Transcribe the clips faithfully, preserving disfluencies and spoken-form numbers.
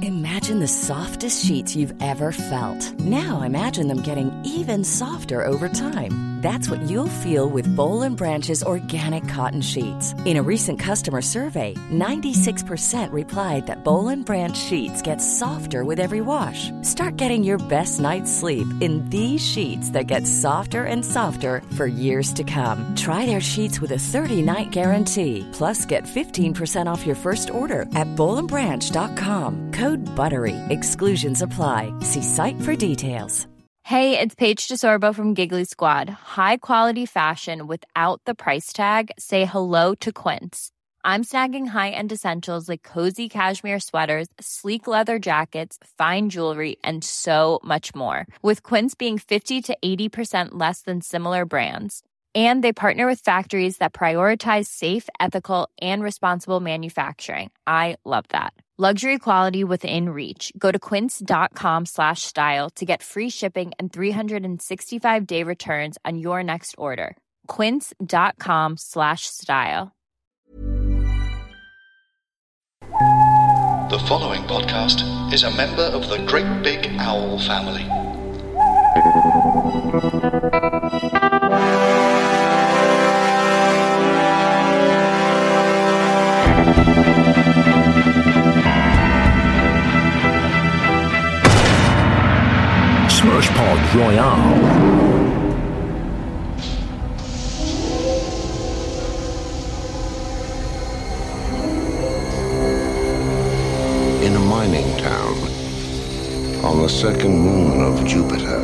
Imagine the softest sheets you've ever felt. Now imagine them getting even softer over time. That's what you'll feel with Boll and Branch's organic cotton sheets. In a recent customer survey, ninety-six percent replied that Boll and Branch sheets get softer with every wash. Start getting your best night's sleep in these sheets that get softer and softer for years to come. Try their sheets with a thirty-night guarantee. Plus, get fifteen percent off your first order at boll and branch dot com. Code BUTTERY. Exclusions apply. See site for details. Hey, it's Paige DeSorbo from Giggly Squad. High quality fashion without the price tag. Say hello to Quince. I'm snagging high-end essentials like cozy cashmere sweaters, sleek leather jackets, fine jewelry, and so much more. With Quince being fifty to eighty percent less than similar brands. And they partner with factories that prioritize safe, ethical, and responsible manufacturing. I love that. Luxury quality within reach. Go to quince.com slash style to get free shipping and three sixty-five day returns on your next order. Quince.com slash style. The following podcast is a member of the Great Big Owl family. Smash Pod Royale. In a mining town on the second moon of Jupiter,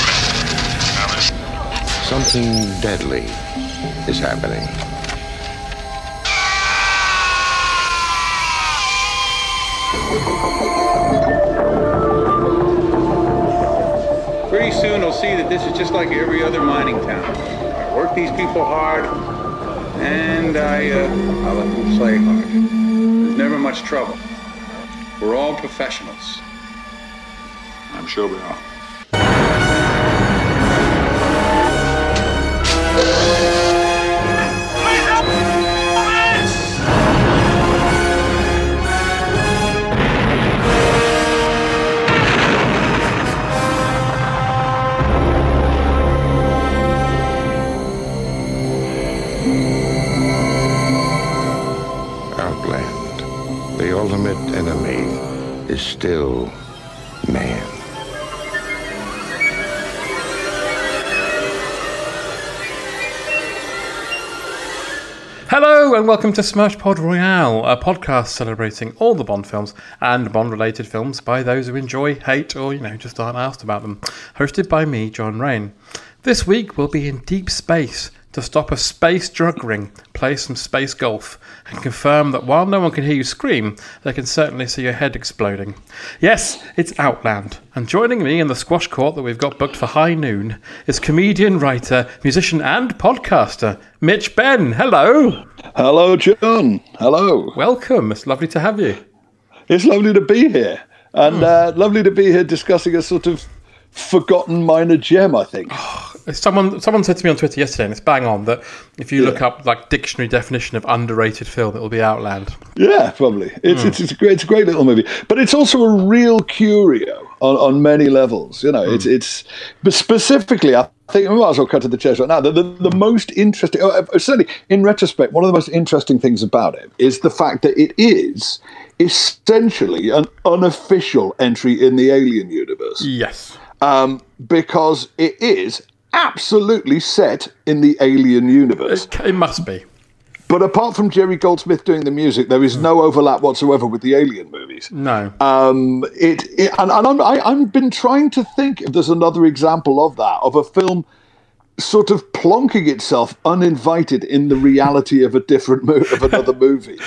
something deadly is happening. Pretty soon they'll see that this is just like every other mining town. I work these people hard, and I, uh, I let them play hard. There's never much trouble. We're all professionals. I'm sure we are. Outland, the ultimate enemy, is still man. Hello and welcome to Smash Pod Royale, a podcast celebrating all the Bond films and Bond-related films by those who enjoy, hate, or, you know, just aren't asked about them. Hosted by me, John Rain. This week we'll be in deep space to stop a space drug ring, play some space golf, and confirm that while no one can hear you scream, they can certainly see your head exploding. Yes, it's Outland, and joining me in the squash court that we've got booked for high noon is comedian, writer, musician, and podcaster, Mitch Benn. Hello. Hello, John. Hello. Welcome. It's lovely to have you. It's lovely to be here, and mm. uh, lovely to be here discussing a sort of forgotten minor gem, I think. Oh, someone someone said to me on Twitter yesterday, and it's bang on, that if you yeah. look up like dictionary definition of underrated film, it will be Outland. Yeah, probably. It's mm. it's, it's a great it's a great little movie, but it's also a real curio on, on many levels. You know, mm. it's it's but specifically, I think we might as well cut to the chase right now. The the, the most interesting, certainly in retrospect, one of the most interesting things about it is the fact that it is essentially an unofficial entry in the Alien universe. Yes. Um, because it is absolutely set in the Alien universe. It, it must be. But apart from Jerry Goldsmith doing the music, there is no overlap whatsoever with the Alien movies. No. Um, it, it and, and I'm, I, I've been trying to think if there's another example of that, of a film sort of plonking itself uninvited in the reality of a different mo- of another movie.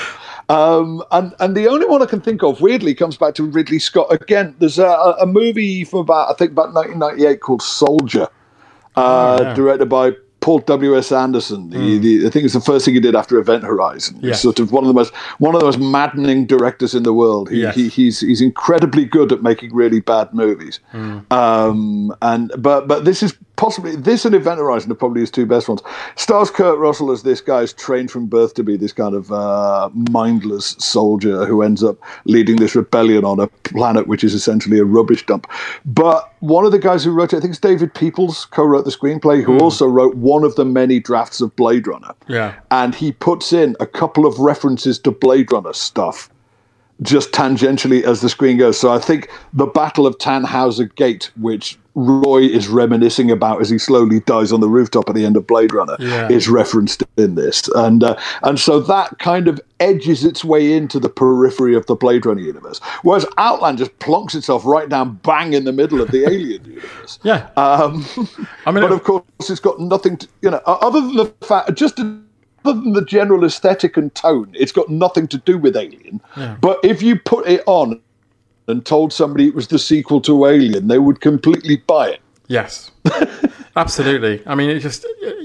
Um, and, and the only one I can think of, weirdly, comes back to Ridley Scott. Again, there's a, a movie from about, I think, about nineteen ninety-eight called Soldier, uh, oh, yeah. directed by Paul W S Anderson. The, mm. the, I think it's the first thing he did after Event Horizon. Yeah. He's sort of one of the most one of the most maddening directors in the world. He, yes. he he's he's incredibly good at making really bad movies. Mm. Um, and but but this is possibly this and Event Horizon are probably his two best ones. Stars Kurt Russell as this guy who's trained from birth to be this kind of uh, mindless soldier who ends up leading this rebellion on a planet which is essentially a rubbish dump. But one of the guys who wrote it, I think it's David Peoples, co-wrote the screenplay, who mm. also wrote one of the many drafts of Blade Runner. Yeah. And he puts in a couple of references to Blade Runner stuff just tangentially as the screen goes. So I think the Battle of Tannhauser Gate, which Roy is reminiscing about as he slowly dies on the rooftop at the end of Blade Runner, yeah. is referenced in this. And uh, and so that kind of edges its way into the periphery of the Blade Runner universe. Whereas Outland just plonks itself right down bang in the middle of the Alien universe. Yeah. Um, I mean, but of course, it's got nothing to, you know, other than the fact, just to, other than the general aesthetic and tone, it's got nothing to do with Alien. Yeah. But if you put it on and told somebody it was the sequel to Alien, they would completely buy it. Yes, absolutely. I mean, it just,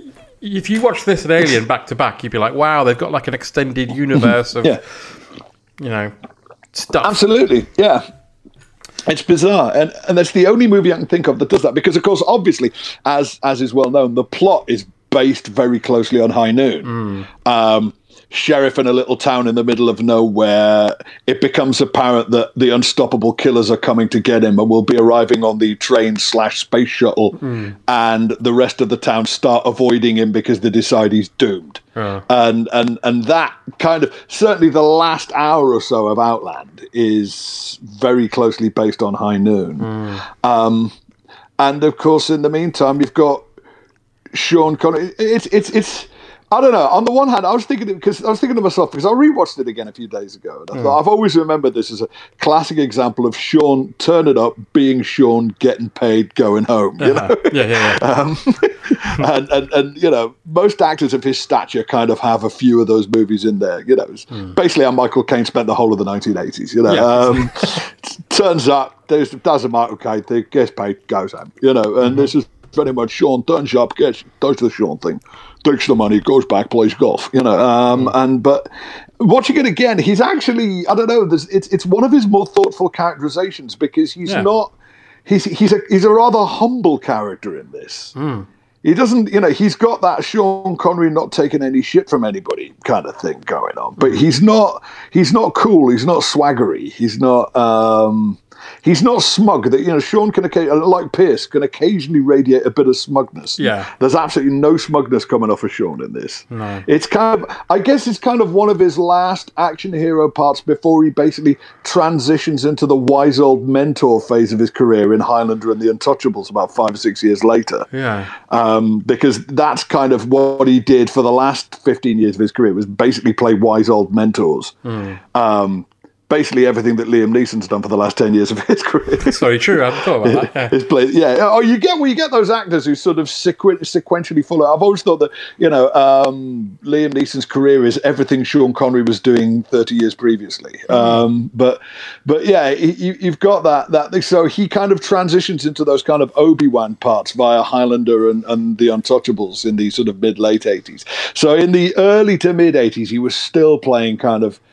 if you watch this and Alien back to back, you'd be like, wow, they've got like an extended universe of, yeah. you know, stuff. Absolutely, yeah. It's bizarre, and and that's the only movie I can think of that does that, because, of course, obviously, as as is well known, the plot is based very closely on High Noon. Mm. Um, sheriff in a little town in the middle of nowhere, it becomes apparent that the unstoppable killers are coming to get him and will be arriving on the train slash space shuttle, mm. and the rest of the town start avoiding him because they decide he's doomed. Yeah. And, and, and that kind of, certainly the last hour or so of Outland is very closely based on High Noon. Mm. Um, and of course, in the meantime, you've got Sean Connery. It's it's it's. I don't know. On the one hand, I was thinking because I was thinking to myself because I rewatched it again a few days ago, and I mm. thought I've always remembered this as a classic example of Sean turning up, being Sean, getting paid, going home. You uh-huh. know? Yeah, yeah, yeah. um, and, and and you know, most actors of his stature kind of have a few of those movies in there. You know, it's mm. basically how Michael Caine spent the whole of the nineteen eighties. You know, yeah. um, turns up, there's does a Michael Caine thing, gets paid, goes home. You know, and mm-hmm. this is very much Sean turns up, gets does the Sean thing, takes the money, goes back, plays golf. You know, um, mm. and but watching it again, he's actually I don't know. There's, it's it's one of his more thoughtful characterizations because he's yeah. not he's he's a he's a rather humble character in this. Mm. He doesn't, you know, he's got that Sean Connery not taking any shit from anybody kind of thing going on, but he's not he's not cool. He's not swaggery. He's not. Um, He's not smug. That you know, Sean can, like Pierce, can occasionally radiate a bit of smugness. Yeah, there's absolutely no smugness coming off of Sean in this. No, it's kind of, I guess, it's kind of one of his last action hero parts before he basically transitions into the wise old mentor phase of his career in Highlander and the Untouchables about five or six years later. Yeah, um, because that's kind of what he did for the last fifteen years of his career was basically play wise old mentors. Mm. Um, Basically, everything that Liam Neeson's done for the last ten years of his career. That's very true. I hadn't thought about that. Yeah. Played, yeah. Oh, you get well, you get those actors who sort of sequ- sequentially follow. I've always thought that you know um, Liam Neeson's career is everything Sean Connery was doing thirty years previously. Mm-hmm. Um, but but yeah, you, you've got that that. So he kind of transitions into those kind of Obi-Wan parts via Highlander and, and the Untouchables in the sort of mid late eighties. So in the early to mid eighties, he was still playing kind of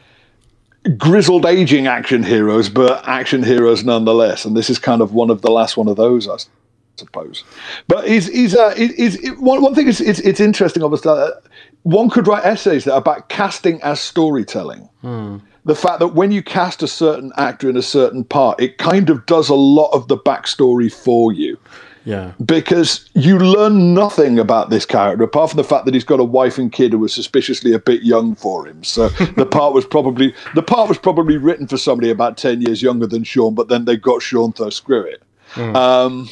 grizzled aging action heroes, but action heroes nonetheless. And this is kind of one of the last one of those, I suppose. But he's he's uh, he's, he's one one thing is it's it's interesting. Obviously, uh, one could write essays that are about casting as storytelling. Hmm. The fact that when you cast a certain actor in a certain part, it kind of does a lot of the backstory for you. Yeah, because you learn nothing about this character apart from the fact that he's got a wife and kid who was suspiciously a bit young for him. So the part was probably the part was probably written for somebody about ten years younger than Sean, but then they got Sean to screw it. Mm. Um,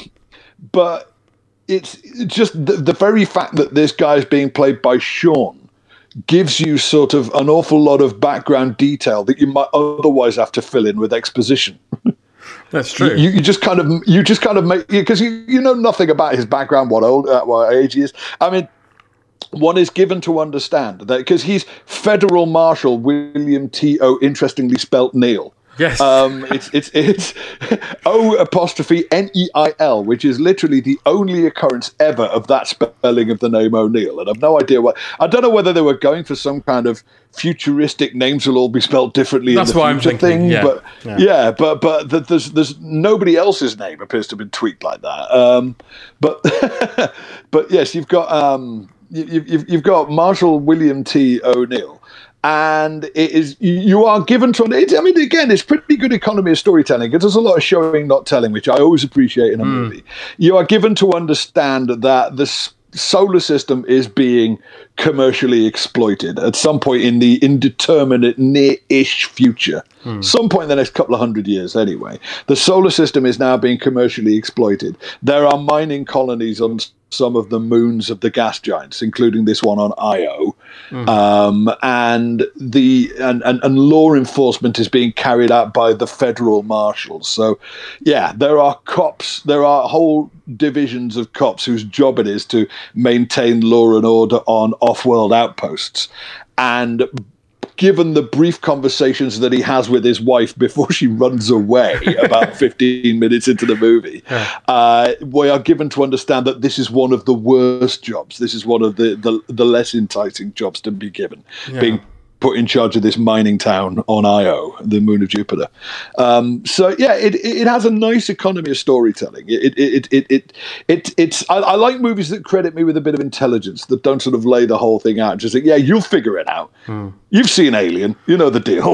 but it's just the, the very fact that this guy is being played by Sean gives you sort of an awful lot of background detail that you might otherwise have to fill in with exposition. That's true. You, you just kind of, you just kind of make because you, you know nothing about his background, what old, uh, what age he is. I mean, one is given to understand that because he's Federal Marshal William T O, interestingly spelt Neal, Yes. Um, it's it's it's O apostrophe N E I L, which is literally the only occurrence ever of that spelling of the name O'Neill. And I've no idea what. I don't know whether they were going for some kind of futuristic names will all be spelled differently That's in the what future I'm thinking, thing. yeah. But Yeah. yeah, but but th- there's there's nobody else's name appears to have been tweaked like that. Um, but but yes, you've got um, you, you've you've got Marshall William T. O'Neill. And it is you are given to it. I mean, again, it's pretty good economy of storytelling because there's a lot of showing, not telling, which I always appreciate in a mm. movie. You are given to understand that the solar system is being commercially exploited at some point in the indeterminate near-ish future. Hmm. Some point in the next couple of hundred years, anyway. The solar system is now being commercially exploited. There are mining colonies on some of the moons of the gas giants, including this one on Io. Mm. Um, and the and, and, and law enforcement is being carried out by the federal marshals. So, yeah, there are cops. There are whole divisions of cops whose job it is to maintain law and order on off-world outposts. And given the brief conversations that he has with his wife before she runs away about fifteen minutes into the movie, yeah. uh, we are given to understand that this is one of the worst jobs. This is one of the, the, the less enticing jobs to be given, yeah. being put in charge of this mining town on Io, the moon of Jupiter. Um, so yeah, it it has a nice economy of storytelling. It it it it it, it it's I, I like movies that credit me with a bit of intelligence, that don't sort of lay the whole thing out. Just think, yeah, you'll figure it out. Hmm. You've seen Alien, you know the deal.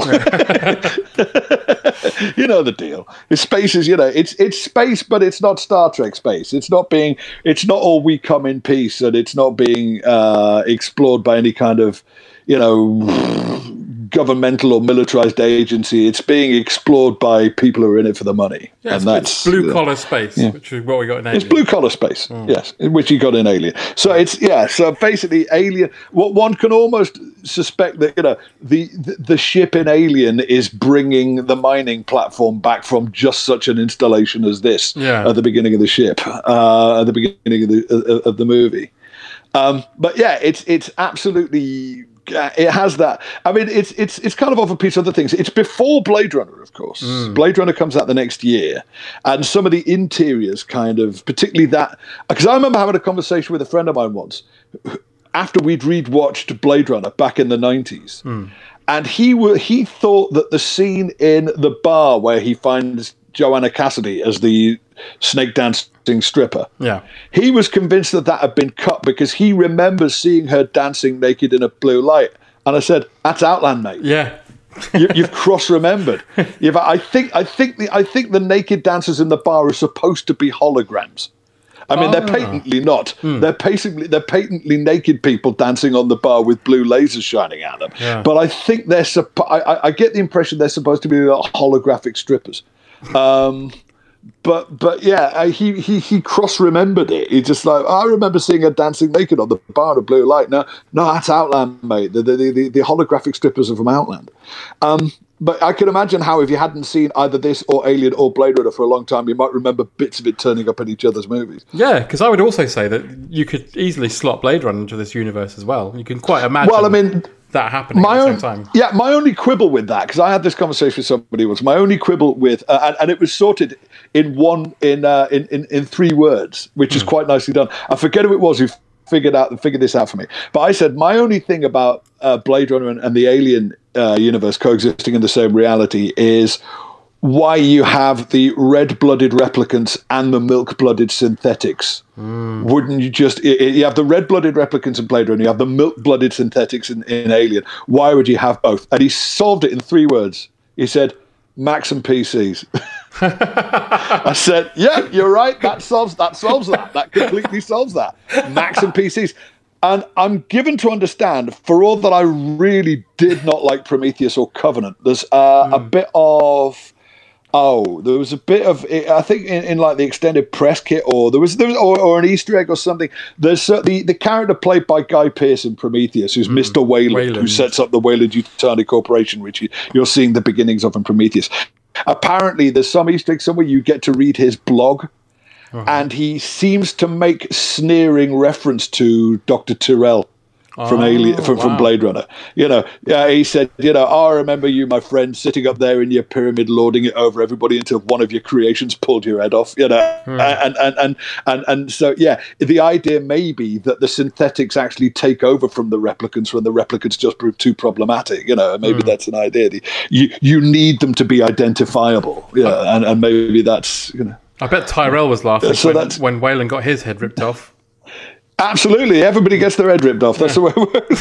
You know the deal. It's space is, you know, it's it's space, but it's not Star Trek space. It's not being, it's not all we come in peace, and it's not being uh, explored by any kind of, you know, governmental or militarized agency. It's being explored by people who are in it for the money. Yeah, and that's blue collar space, yeah. which is what we got in Alien. It's blue collar space, mm. yes, which you got in Alien. So it's yeah. So basically, Alien. What one can almost suspect that, you know, the, the the ship in Alien is bringing the mining platform back from just such an installation as this yeah. at the beginning of the ship, uh, at the beginning of the of the movie. Um, but yeah, it's it's absolutely. It has that. I mean, it's it's it's kind of off a piece of other things. It's before Blade Runner, of course. Mm. Blade Runner comes out the next year, and some of the interiors kind of, particularly that, because I remember having a conversation with a friend of mine once after we'd re-watched Blade Runner back in the nineties, mm. and he were, he thought that the scene in the bar where he finds Joanna Cassidy as the snake dancing stripper. Yeah. He was convinced that that had been cut because he remembers seeing her dancing naked in a blue light. And I said, "That's Outland, mate." Yeah. you, you've cross-remembered. You've, I think. I think the. I think the naked dancers in the bar are supposed to be holograms. I mean, oh. they're patently not. Hmm. They're patently. They're patently naked people dancing on the bar with blue lasers shining at them. Yeah. But I think they're. Suppo- I, I get the impression they're supposed to be holographic strippers. Um, but but yeah, he he he cross remembered it. He just like, I remember seeing her dancing naked on the bar in a blue light. No, no, that's Outland, mate. The the the, the holographic strippers are from Outland. Um, but I can imagine how if you hadn't seen either this or Alien or Blade Runner for a long time, you might remember bits of it turning up in each other's movies. Yeah, because I would also say that you could easily slot Blade Runner into this universe as well. You can quite imagine. Well, I mean. That happening my at the own, same time. Yeah, my only quibble with that, because I had this conversation with somebody once. My only quibble with, uh, and, and it was sorted in one in uh, in, in in three words, which mm. is quite nicely done. I forget who it was who figured out figured this out for me. But I said my only thing about uh, Blade Runner and, and the Alien uh, universe coexisting in the same reality is why you have the red-blooded replicants and the milk-blooded synthetics. Mm. Wouldn't you just... You have the red-blooded replicants in Blade Runner, you have the milk-blooded synthetics in, in Alien. Why would you have both? And he solved it in three words. He said, Macs and P Cs. I said, yeah, you're right. That solves that. solves that. That completely solves that. Macs and P Cs. And I'm given to understand, for all that I really did not like Prometheus or Covenant, there's uh, mm. a bit of... Oh, there was a bit of, I think, in, in like the extended press kit, or there was, there was or, or an Easter egg or something. There's uh, the the character played by Guy Pearce in Prometheus, who's mm, Mister Wayland, Wayland, who sets up the Wayland Yutani Corporation, which you, you're seeing the beginnings of in Prometheus. Apparently, there's some Easter egg somewhere you get to read his blog, uh-huh. and he seems to make sneering reference to Doctor Tyrell. from Oh, Alien, from, wow. from Blade Runner. You know, yeah, he said, you know, oh, I remember you, my friend, sitting up there in your pyramid, lording it over everybody until one of your creations pulled your head off. You know, Hmm. and, and and and and so yeah, the idea may be that the synthetics actually take over from the replicants when the replicants just prove too problematic. You know, maybe Hmm. that's an idea. The- You you need them to be identifiable. Yeah, and and maybe that's you know. I bet Tyrell was laughing So when, that's- when Wayland got his head ripped off. Absolutely, everybody gets their head ripped off. That's the way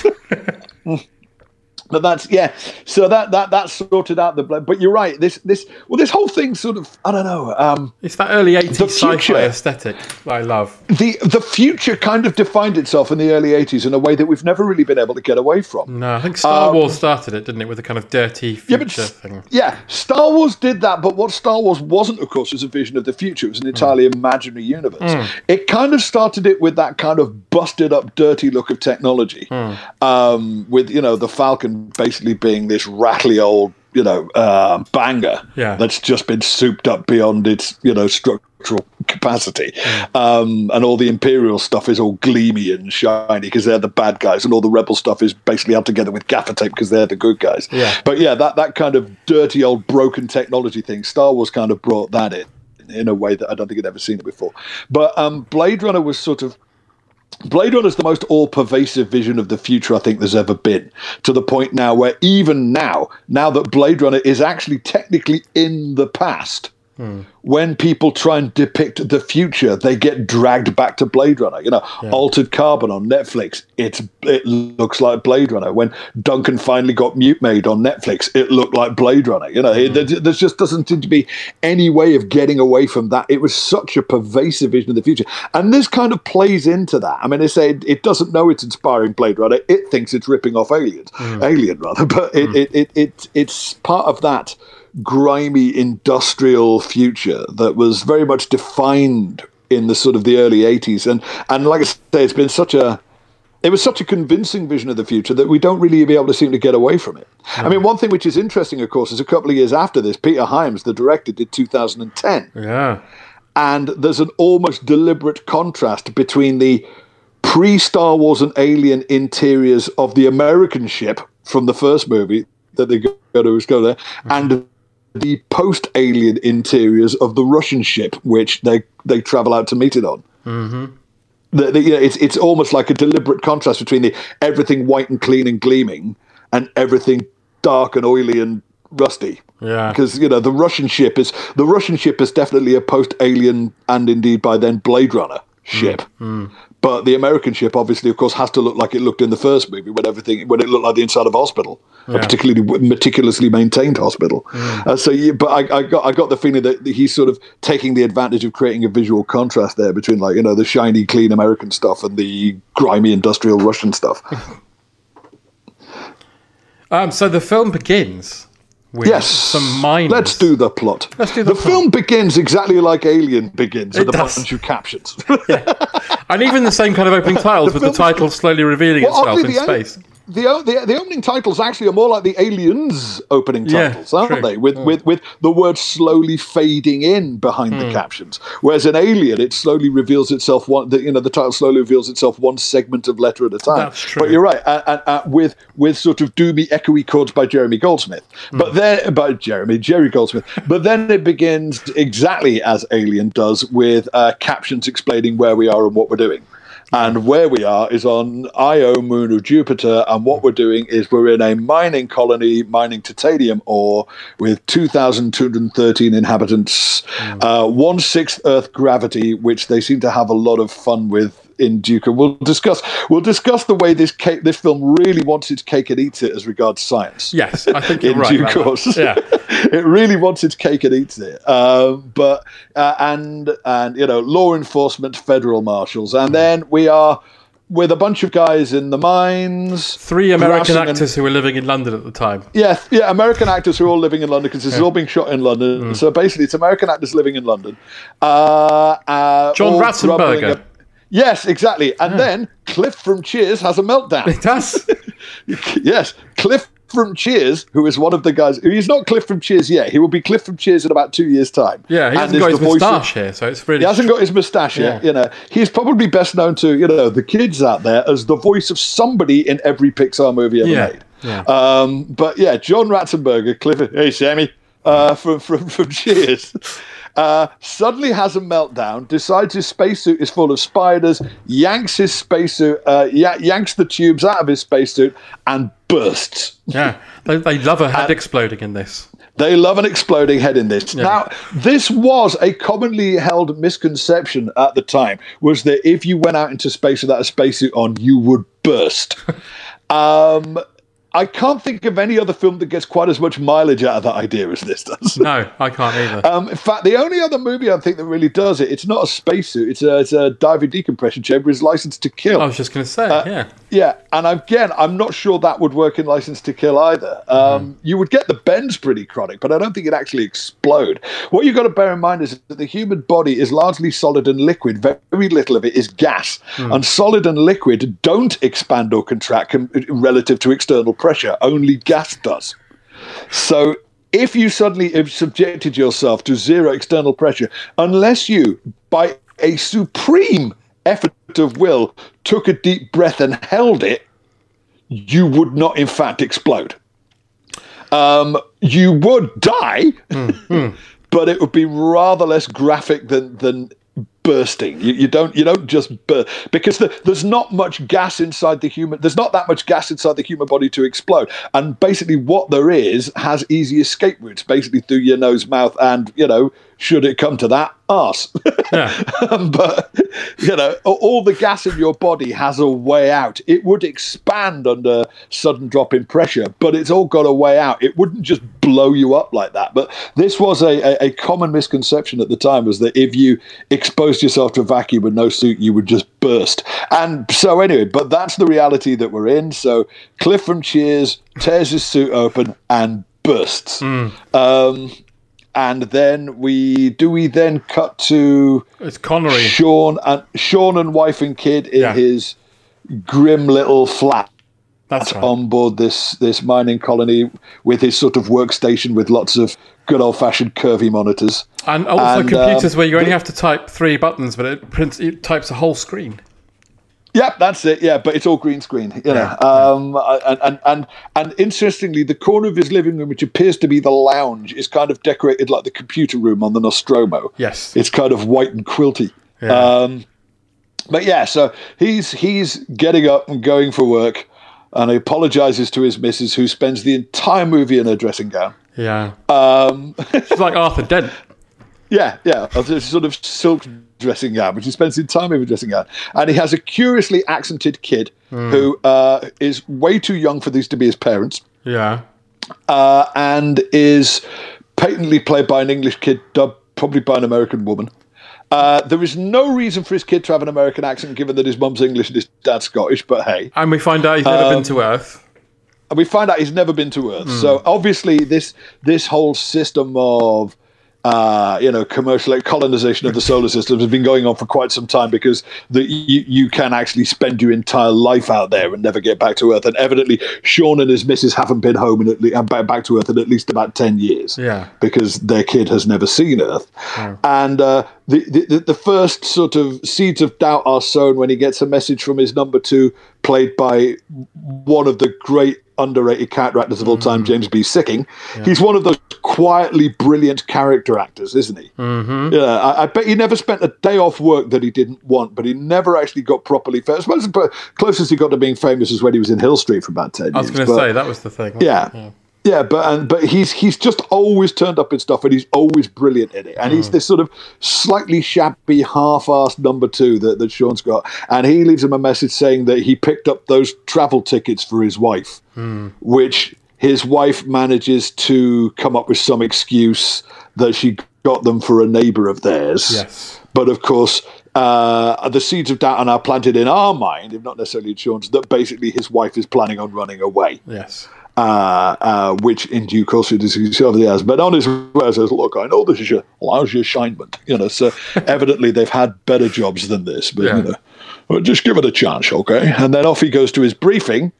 it works. But that's yeah. So that that that sorted out the. But you're right. This this well, this whole thing sort of I don't know. Um, It's that early eighties The sci-fi future. aesthetic that I love. the the future kind of defined itself in the early eighties in a way that we've never really been able to get away from. No, I think Star Um, Wars started it, didn't it, with a kind of dirty Yeah, future but, thing. yeah, Star Wars did that, but what Star Wars wasn't, of course, was a vision of the future. It was an entirely imaginary universe. It kind of started it with that kind of busted up, dirty look of technology, um, with you know the Falcon basically being this rattly old you know uh, banger Yeah. that's just been souped up beyond its you know structural capacity, um, and all the Imperial stuff is all gleamy and shiny because they're the bad guys, and all the Rebel stuff is basically held together with gaffer tape because they're the good guys. Yeah. But yeah, that, that kind of dirty old broken technology thing, Star Wars kind of brought that in in a way that I don't think I'd ever seen it before. But um, Blade Runner was sort of Blade Runner is the most all-pervasive vision of the future I think there's ever been, to the point now where even now, now that Blade Runner is actually technically in the past, when people try and depict the future, they get dragged back to Blade Runner. You know, Altered Carbon on Netflix, it's it looks like Blade Runner. When Duncan finally got Mute Made on Netflix, it looked like Blade Runner. You know, it, there, there just doesn't seem to be any way of getting away from that. It was such a pervasive vision of the future, and this kind of plays into that. I mean, they say it, it doesn't know it's inspiring Blade Runner; it thinks it's ripping off Aliens, Alien rather, but it, it, it, it it's part of that grimy industrial future that was very much defined in the sort of the early eighties, and and like I say, it's been such a it was such a convincing vision of the future that we don't really be able to seem to get away from it. I mean, one thing which is interesting, of course, is a couple of years after this, Peter Hyams, the director, did two thousand ten, Yeah. and there's an almost deliberate contrast between the pre-Star Wars and Alien interiors of the American ship from the first movie that they go to go there, and the post-Alien interiors of the Russian ship, which they, they travel out to meet it on. Mm-hmm. The, the, you know, it's it's almost like a deliberate contrast between the everything white and clean and gleaming and everything dark and oily and rusty. Yeah. Because you know the Russian ship is the Russian ship is definitely a post-Alien and indeed by then Blade Runner ship. Mm. But the American ship, obviously, of course, has to look like it looked in the first movie when everything when it looked like the inside of a hospital, Yeah. a particularly meticulously maintained hospital. Mm. Uh, so, you, but I, I got I got the feeling that he's sort of taking the advantage of creating a visual contrast there between, like you know, the shiny, clean American stuff and the grimy industrial Russian stuff. Um, so the film begins with Yes, some miners. Let's do the plot. Let's do the the plot. film begins exactly like Alien begins, It with a does. bunch of captions. And even the same kind of opening titles, with the film- title slowly revealing Well, itself oddly, in the o- space. The, o- the the opening titles actually are more like the Aliens opening Yeah, titles, aren't true. they? With, with with the word slowly fading in behind Hmm. the captions. Whereas in Alien, it slowly reveals itself one. The, you know, the title slowly reveals itself one segment of letter at a time. That's true. But you're right, uh, uh, uh, with with sort of doomy, echoey chords by Jeremy Goldsmith. Hmm. But then by Jeremy Jerry Goldsmith. But then it begins exactly as Alien does, with uh, captions explaining where we are and what we're doing. And where we are is on Io, moon of Jupiter, and what we're doing is we're in a mining colony, mining titanium ore, with two thousand two hundred thirteen inhabitants, uh, one-sixth Earth gravity, which they seem to have a lot of fun with in due course. We'll discuss, we'll discuss the way this cake, this film really wants its cake and eats it as regards science. Yes, I think you're in right due about that. course. Yeah. It really wants its cake and eats it. Um, but uh, and and you know, law enforcement, federal marshals, and then we are with a bunch of guys in the mines. Three American grassing actors who were living in London at the time. And, yeah, yeah, American actors who are all living in London because this is all being shot in London. Mm. So basically, it's American actors living in London. Uh, uh, John all Ratzenberger. grumbling ab- Yes, exactly. And then Cliff from Cheers has a meltdown. It does. Yes, Cliff from Cheers, who is one of the guys. He's not Cliff from Cheers yet. He will be Cliff from Cheers in about two years' time. Yeah, he hasn't got his moustache here, so it's really. He hasn't got his moustache yeah. yet. You know, he's probably best known to you know the kids out there as the voice of somebody in every Pixar movie ever yeah. made. Yeah. Um, but yeah, John Ratzenberger, Cliff. Hey, Sammy, uh, from from from Cheers. Uh, suddenly has a meltdown, decides his spacesuit is full of spiders, yanks his spacesuit, uh, y- yanks the tubes out of his spacesuit, and bursts. Yeah, they, they love a head and exploding in this. They love an exploding head in this. Yeah. Now, this was a commonly held misconception at the time, was that if you went out into space without a spacesuit on, you would burst. um... I can't think of any other film that gets quite as much mileage out of that idea as this does. No, I can't either. Um, in fact, the only other movie I think that really does it, it's not a spacesuit, it's a, it's a diving decompression chamber, is License to Kill. I was just going to say, uh, yeah. Yeah, and again, I'm not sure that would work in License to Kill either. Um, mm. You would get the bends pretty chronic, but I don't think it'd actually explode. What you've got to bear in mind is that the human body is largely solid and liquid. Very little of it is gas. Mm. And solid and liquid don't expand or contract com- relative to external pressure. Only gas does. So if you suddenly have subjected yourself to zero external pressure, unless you, by a supreme effort of will, took a deep breath and held it, you would not in fact explode. Um, you would die, mm-hmm. but it would be rather less graphic than than bursting. You, you don't you don't just burst, because the, there's not much gas inside the human. There's not that much gas inside the human body to explode. And basically, what there is has easy escape routes, basically through your nose, mouth, and you know, should it come to that, arse. Yeah. But you know, all the gas in your body has a way out. It would expand under sudden drop in pressure, but it's all got a way out. It wouldn't just blow you up like that. But this was a, a, a common misconception at the time, was that if you exposed yourself to a vacuum with no suit, you would just burst. And so anyway, but that's the reality that we're in. So Cliff from Cheers tears his suit open and bursts. Mm. Um, and then we do we then cut to it's Connery, Sean and Sean and wife and kid in yeah. his grim little flat. That's right. On board this this mining colony with his sort of workstation with lots of good old fashioned curvy monitors and also and, computers um, where you only have to type three buttons, but it prints it types a whole screen. Yep, that's it. Yeah, but it's all green screen, you know. Yeah, um, yeah. And, and and and interestingly, the corner of his living room, which appears to be the lounge, is kind of decorated like the computer room on the Nostromo. Yes, it's kind of white and quilty. Yeah. Um, but yeah, so he's he's getting up and going for work, and he apologizes to his missus, who spends the entire movie in her dressing gown. Yeah, um, she's like Arthur Dent. Yeah, yeah, a sort of silk dressing gown, but he spends the entire movie dressing gown. And he has a curiously accented kid mm. who uh, is way too young for these to be his parents. Yeah. Uh, and is patently played by an English kid, dubbed probably by an American woman. Uh, there is no reason for his kid to have an American accent, given that his mum's English and his dad's Scottish, but hey. And we find out he's never um, been to Earth. And we find out he's never been to Earth. Mm. So obviously this this whole system of Uh, you know, commercial colonization of the solar system has been going on for quite some time, because the, you, you can actually spend your entire life out there and never get back to Earth. And evidently, Sean and his missus haven't been home in at least, back to Earth in at least about ten years. Yeah, because their kid has never seen Earth. Yeah. And uh, the, the the first sort of seeds of doubt are sown when he gets a message from his number two, played by one of the great underrated character actors of all time, James B. Sicking. Yeah. He's one of those quietly brilliant character actors, isn't he? Mm-hmm. Yeah, I, I bet he never spent a day off work that he didn't want, but he never actually got properly famous. I suppose the closest he got to being famous is when he was in Hill Street for about ten years. I was going to say, that was the thing. Yeah. yeah. Yeah, but and, but he's he's just always turned up in stuff, and he's always brilliant in it. And mm. he's this sort of slightly shabby, half-assed number two that, that Sean's got. And he leaves him a message saying that he picked up those travel tickets for his wife, mm. which his wife manages to come up with some excuse that she got them for a neighbour of theirs. Yes. But of course, uh, the seeds of doubt are now planted in our mind, if not necessarily in Sean's, that basically his wife is planning on running away. Yes. Uh, uh, which in due course he discovers has. But on his way says, look, I know this is your lousy assignment, you know, so evidently they've had better jobs than this, but, yeah. you know, well, just give it a chance, okay? And then off he goes to his briefing,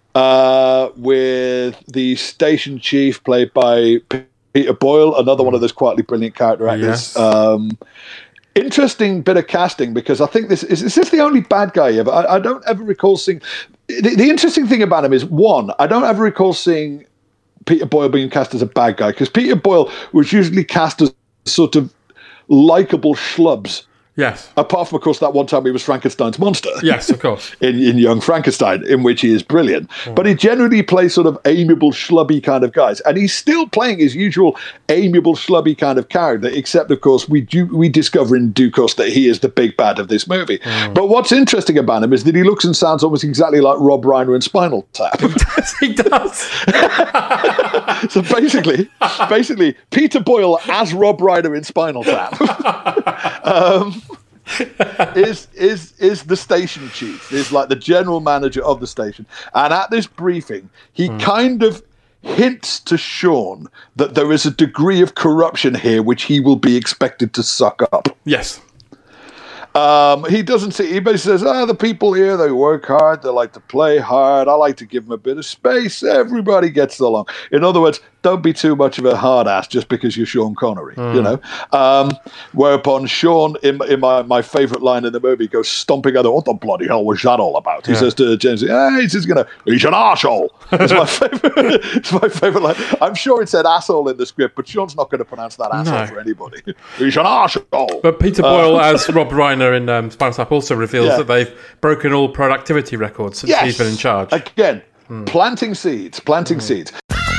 uh, with the station chief played by P- Peter Boyle, another one of those quietly brilliant character actors. Yes. Um, interesting bit of casting, because I think this is, is this the only bad guy ever? I, I don't ever recall seeing... The, the interesting thing about him is, one, I don't ever recall seeing Peter Boyle being cast as a bad guy, because Peter Boyle was usually cast as sort of likable schlubs. Yes. Apart from, of course, that one time he was Frankenstein's monster. Yes, of course. in, in Young Frankenstein, in which he is brilliant. Mm. But he generally plays sort of amiable, schlubby kind of guys. And he's still playing his usual amiable, schlubby kind of character, except, of course, we do we discover in due course that he is the big bad of this movie. Mm. But what's interesting about him is that he looks and sounds almost exactly like Rob Reiner in Spinal Tap. He does. So basically, basically, Peter Boyle as Rob Reiner in Spinal Tap. um, is is is the station chief, is like the general manager of the station. And at this briefing, he mm. kind of hints to Sean that there is a degree of corruption here which he will be expected to suck up. Yes. Um, he doesn't see, he basically says, ah, the people here, they work hard, they like to play hard, I like to give them a bit of space, everybody gets along. In other words, don't be too much of a hard ass just because you're Sean Connery, mm. you know? Um, whereupon Sean, in, in my, my favourite line in the movie, goes stomping out, what the bloody hell was that all about? He yeah. says to James, ah, he's just going to, he's an arsehole. It's my favourite It's my favourite line. I'm sure it said asshole in the script, but Sean's not going to pronounce that asshole no. for anybody. He's an arsehole. But Peter Boyle uh, as Rob Reiner in um, Spinal Tap also reveals yeah. that they've broken all productivity records since yes. he's been in charge. Again, mm. planting seeds, planting mm. seeds.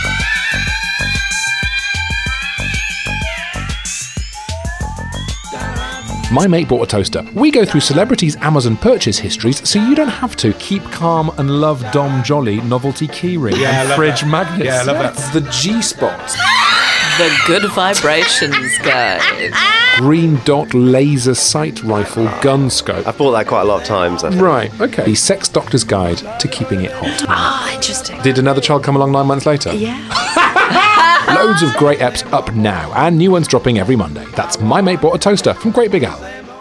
My Mate Bought a Toaster. We go through celebrities' Amazon purchase histories so you don't have to. Keep calm and love Dom Jolly novelty keyring yeah, and fridge that. magnets. Yeah, I love that. The G-Spot. The Good Vibrations Guide. Green Dot Laser Sight Rifle Gun Scope. I've bought that quite a lot of times, I think. Right, okay. The Sex Doctor's Guide to Keeping It Hot. Ah, oh, interesting. Did another child come along nine months later? Yeah. Loads of great eps up now, and new ones dropping every Monday. That's My Mate Bought a Toaster from Great Big Al.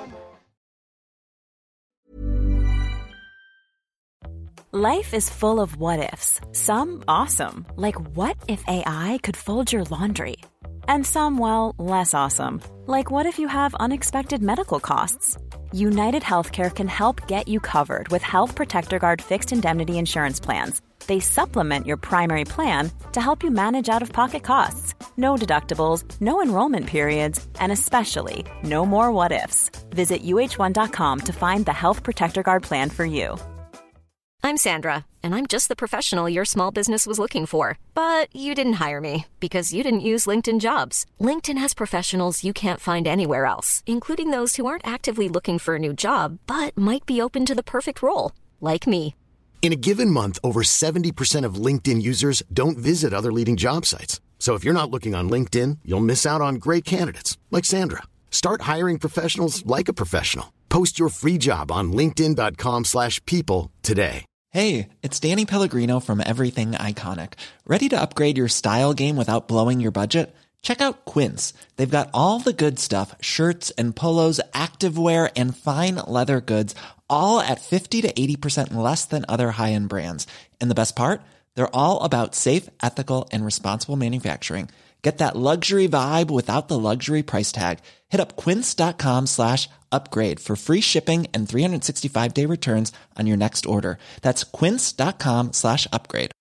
Life is full of what-ifs. Some awesome, like what if A I could fold your laundry? And some, well, less awesome, like what if you have unexpected medical costs? United Healthcare can help get you covered with Health Protector Guard fixed indemnity insurance plans. They supplement your primary plan to help you manage out-of-pocket costs. No deductibles, no enrollment periods, and especially no more what-ifs. Visit U H one dot com to find the Health Protector Guard plan for you. I'm Sandra, and I'm just the professional your small business was looking for. But you didn't hire me because you didn't use LinkedIn Jobs. LinkedIn has professionals you can't find anywhere else, including those who aren't actively looking for a new job, but might be open to the perfect role, like me. In a given month, over seventy percent of LinkedIn users don't visit other leading job sites. So if you're not looking on LinkedIn, you'll miss out on great candidates, like Sandra. Start hiring professionals like a professional. Post your free job on linkedin dot com slash people today. Hey, it's Danny Pellegrino from Everything Iconic. Ready to upgrade your style game without blowing your budget? Check out Quince. They've got all the good stuff, shirts and polos, activewear, and fine leather goods, all at fifty to eighty percent less than other high-end brands. And the best part? They're all about safe, ethical, and responsible manufacturing. Get that luxury vibe without the luxury price tag. Hit up quince.com slash upgrade for free shipping and three sixty-five day returns on your next order. That's quince.com slash upgrade.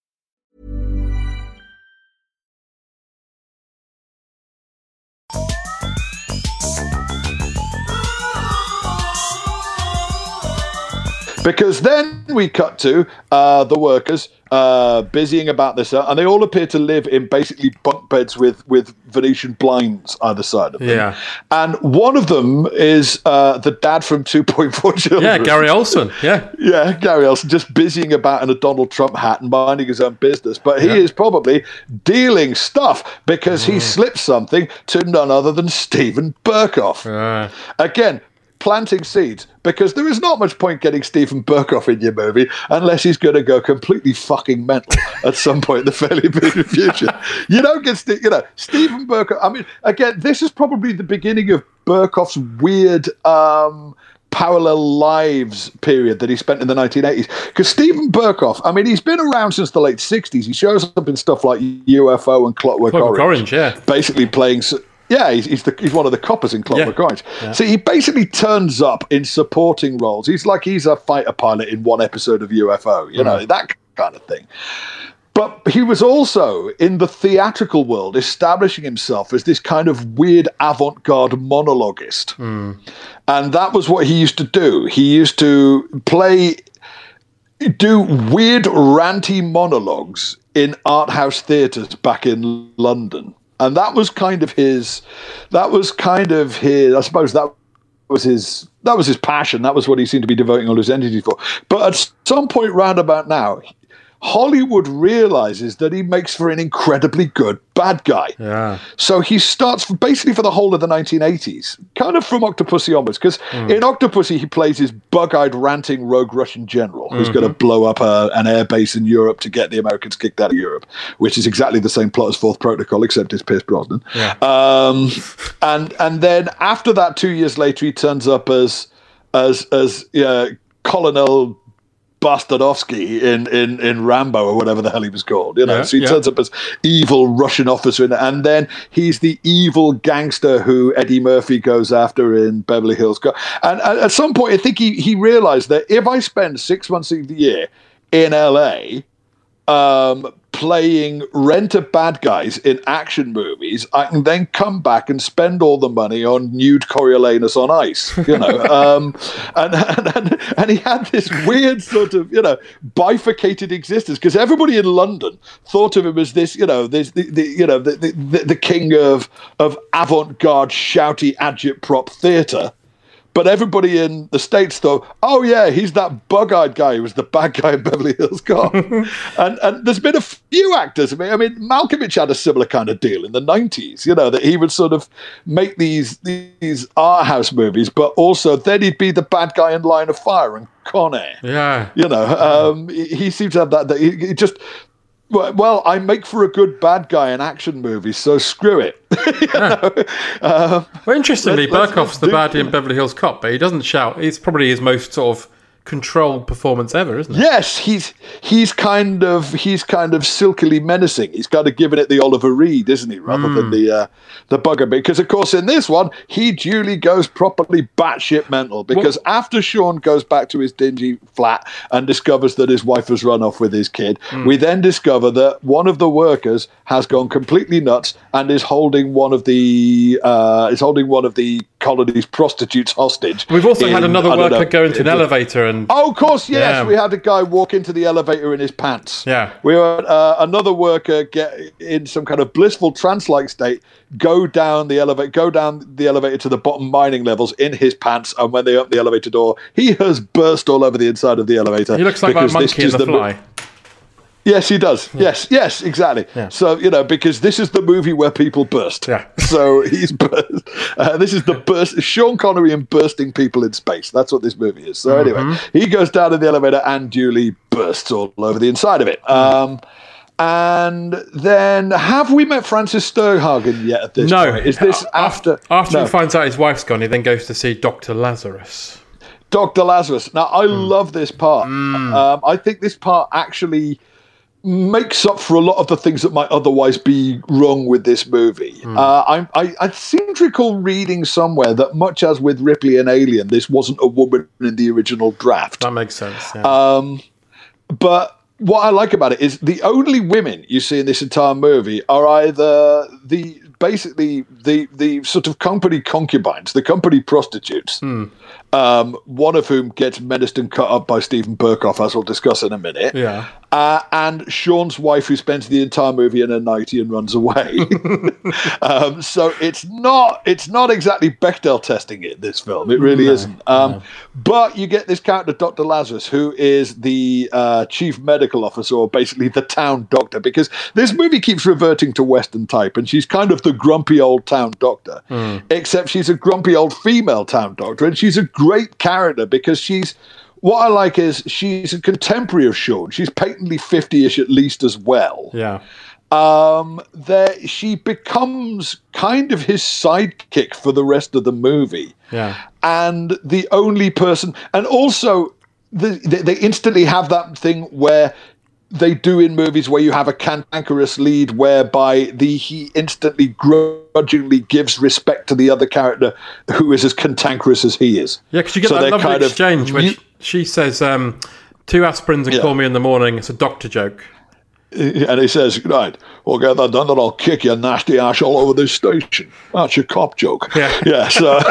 Because then we cut to uh, the workers uh, busying about this, uh, and they all appear to live in basically bunk beds with, with Venetian blinds either side of them. Yeah. And one of them is uh, the dad from two point four Children. Yeah, Gary Olson. Yeah. Yeah, Gary Olson, just busying about in a Donald Trump hat and minding his own business. But he yeah. is probably dealing stuff because mm. he slipped something to none other than Stephen Burkoff. Uh. Again, planting seeds, because there is not much point getting Stephen Burkoff in your movie unless he's going to go completely fucking mental at some point in the fairly immediate future. You don't get, St- you know, Stephen Burkoff. I mean, again, this is probably the beginning of Burkoff's weird um, parallel lives period that he spent in the nineteen eighties. Because Stephen Berkoff, I mean, he's been around since the late sixties. He shows up in stuff like U F O and Clockwork, Clockwork Orange. Orange, yeah. Basically playing... Yeah, he's he's, the, he's one of the coppers in Clockwork Yeah. Orange. Yeah. So he basically turns up in supporting roles. He's like he's a fighter pilot in one episode of U F O, you know, Mm. that kind of thing. But he was also, in the theatrical world, establishing himself as this kind of weird avant-garde monologuist. Mm. And that was what he used to do. He used to play, do weird, ranty monologues in art house theatres back in London. And that was kind of his, that was kind of his, I suppose that was his, that was his passion. That was what he seemed to be devoting all his energy for. But at some point round about now, Hollywood realizes that he makes for an incredibly good bad guy. Yeah. So he starts basically for the whole of the nineteen eighties, kind of from Octopussy onwards, because Mm. in Octopussy he plays his bug-eyed, ranting rogue Russian general who's Mhm. going to blow up a, an air base in Europe to get the Americans kicked out of Europe, which is exactly the same plot as Fourth Protocol, except it's Pierce Brosnan. Yeah. Um, and and then after that, two years later, he turns up as as as uh, Colonel Bastardovsky in, in, in Rambo or whatever the hell he was called, you know. Yeah, so he yeah. turns up as evil Russian officer, in, and then he's the evil gangster who Eddie Murphy goes after in Beverly Hills Cop. And at at some point, I think he he realized that if I spend six months of the year in L A, um, playing renter bad guys in action movies, I can then come back and spend all the money on nude Coriolanus on ice, you know. um, and, and, and and he had this weird sort of, you know, bifurcated existence because everybody in London thought of him as this, you know, this the, the you know the, the the king of of avant-garde shouty agitprop theatre. But everybody in the States thought, oh, yeah, he's that bug-eyed guy who was the bad guy in Beverly Hills Cop. and and there's been a few actors. I mean, I mean, Malkovich had a similar kind of deal in the nineties, you know, that he would sort of make these these art house movies, but also then he'd be the bad guy in Line of Fire and Con Air. Yeah. You know, um, he, he seems to have that. that he, he just... Well, I make for a good bad guy in action movies, so screw it. you know? um, Well, interestingly, let's- let's- Berkoff's let's the do- baddie in Beverly Hills Cop, but he doesn't shout. It's probably his most sort of controlled performance ever, isn't it? Yes, he's he's kind of he's kind of silkily menacing. He's kind of giving it the Oliver Reed, isn't he, rather Mm. than the uh, the bugger bit? Because of course, in this one, he duly goes properly batshit mental. Because after Sean goes back to his dingy flat and discovers that his wife has run off with his kid, Mm. we then discover that one of the workers has gone completely nuts and is holding one of the uh, is holding one of the colony's prostitutes hostage. We've also had in- another I don't worker know, go into an in the- elevator and... Oh, of course, yes. Yeah. We had a guy walk into the elevator in his pants. Yeah. We had uh, another worker get in some kind of blissful trance-like state, go down the elevator, go down the elevator to the bottom mining levels in his pants, and when they open the elevator door, he has burst all over the inside of the elevator. He looks like that because this monkey in is The mo- Fly. Yes, he does. Yes, yes, exactly. Yeah. So, you know, because this is the movie where people burst. Yeah. So he's burst. Uh, this is the burst. Sean Connery and bursting people in space. That's what this movie is. So anyway, Mm-hmm. he goes down in the elevator and duly bursts all over the inside of it. Um, and then, have we met Francis Sturhagen yet at this No. point? Is this after? After no. he finds out his wife's gone, he then goes to see Doctor Lazarus. Doctor Lazarus. Now, I Mm. love this part. Um, I think this part actually makes up for a lot of the things that might otherwise be wrong with this movie. Mm. Uh, I, I, I seem to recall reading somewhere that much as with Ripley and Alien, this wasn't a woman in the original draft. That makes sense. Yeah. Um, but what I like about it is the only women you see in this entire movie are either the basically the the sort of company concubines, the company prostitutes. Hmm. Um, one of whom gets menaced and cut up by Stephen Berkoff, as we'll discuss in a minute. Yeah. Uh, and Sean's wife, who spends the entire movie in a nightie and runs away. um, so it's not it's not exactly Bechdel testing it, this film. It really No, isn't. Um, no. But you get this character, Doctor Lazarus, who is the uh, chief medical officer, or basically the town doctor, because this movie keeps reverting to Western type, and she's kind of the grumpy old town doctor, Mm. except she's a grumpy old female town doctor, and she's a great character because she's what I like is she's a contemporary of Sean. She's patently fifty-ish at least as well. Yeah. um, there she becomes kind of his sidekick for the rest of the movie. Yeah. And the only person, and also the, they, they instantly have that thing where they do in movies where you have a cantankerous lead whereby the he instantly grudgingly gives respect to the other character who is as cantankerous as he is. Yeah, because you get so that lovely kind exchange of, where you, she, she says, um, two aspirins and yeah. call me in the morning. It's a doctor joke. And he says, right, we'll get that done, and I'll kick your nasty ass all over this station. That's your cop joke. Yeah. Yeah, so...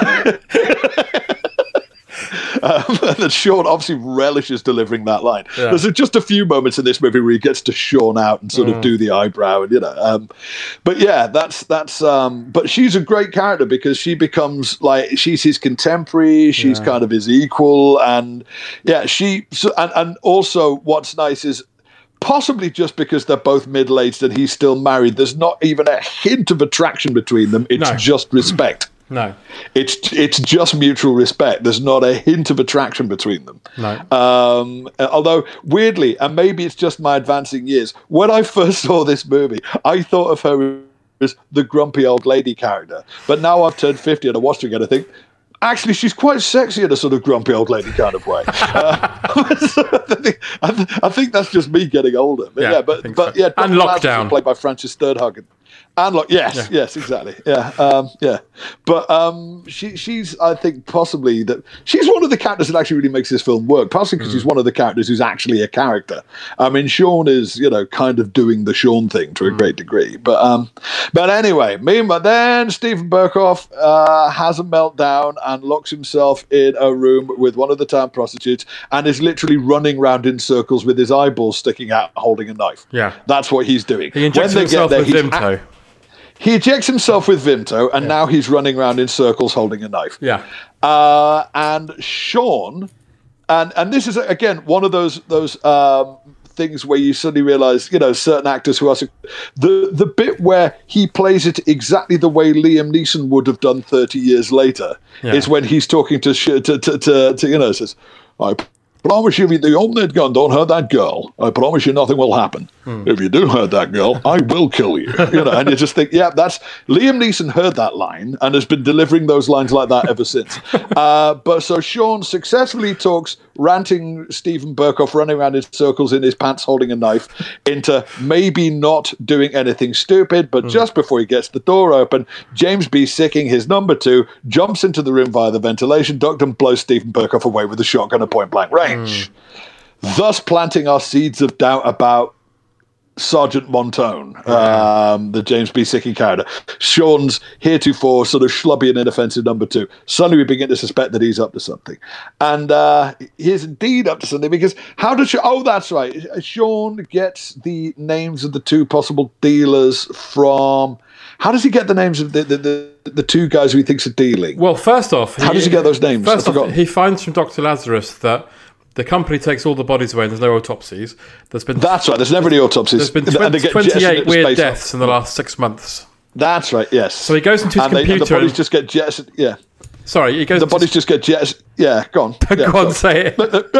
Um, and then Sean obviously relishes delivering that line. Yeah. There's just a few moments in this movie where he gets to Sean out and sort mm. of do the eyebrow, and you know. Um, but yeah, that's that's. Um, but she's a great character because she becomes like she's his contemporary. She's yeah. kind of his equal, and yeah, she. So, and and also, what's nice is, possibly just because they're both middle-aged and he's still married, there's not even a hint of attraction between them. It's no. just respect. No. It's it's just mutual respect. There's not a hint of attraction between them. No. Um, although, weirdly, and maybe it's just my advancing years, when I first saw this movie, I thought of her as the grumpy old lady character. But now I've turned fifty and I watched her again, I think, actually, she's quite sexy in a sort of grumpy old lady kind of way. Uh, so I, think, I, th- I think that's just me getting older. But yeah, yeah but, but so. yeah, and Lockdown, played by Frances Sternhagen. And look, yes, yeah. yes, exactly, yeah, um, yeah. But um, she, she's, I think, possibly that she's one of the characters that actually really makes this film work. Possibly because mm. she's one of the characters who's actually a character. I mean, Sean is, you know, kind of doing the Sean thing to a mm. great degree. But um, but anyway, meanwhile, then Stephen Burkoff uh, has a meltdown and locks himself in a room with one of the town prostitutes and is literally running round in circles with his eyeballs sticking out, holding a knife. Yeah, that's what he's doing. He injects when himself there, with Vimto. A- He ejects himself with Vimto, and yeah. now he's running around in circles holding a knife. Yeah. Uh, and Sean, and and this is again one of those those um, things where you suddenly realise, you know, certain actors who are the the bit where he plays it exactly the way Liam Neeson would have done thirty years later yeah. is when he's talking to to to, to, to you know says, I promise you, if you open that gun, don't hurt that girl. I promise you nothing will happen. Hmm. If you do hurt that girl, I will kill you. You know, and you just think, yeah, that's Liam Neeson heard that line and has been delivering those lines like that ever since. uh, but so Sean successfully talks ranting Stephen Burkoff running around in circles in his pants holding a knife into maybe not doing anything stupid, but hmm. just before he gets the door open, James B. Sicking, his number two, jumps into the room via the ventilation duct and blows Stephen Burkoff away with a shotgun at point blank range. Mm. Thus planting our seeds of doubt about Sergeant Montone, um, the James B. Sicking character. Sean's heretofore sort of schlubby and inoffensive number two. Suddenly we begin to suspect that he's up to something. And uh, he is indeed up to something because how does Sean... Oh, that's right. Sean gets the names of the two possible dealers from... How does he get the names of the, the, the, the two guys who he thinks are dealing? Well, first off... How he, does he get those names? First off, he finds from Doctor Lazarus that the company takes all the bodies away and there's no autopsies. There's been That's right, there's never any autopsies. There's been twenty, twenty-eight weird deaths off. in the last six months. That's right, yes. So he goes into his and computer... They, and the bodies and, just get jettisoned, yeah. Sorry, he goes... The bodies just get jettisoned... Yeah, go on. go yeah, on, go say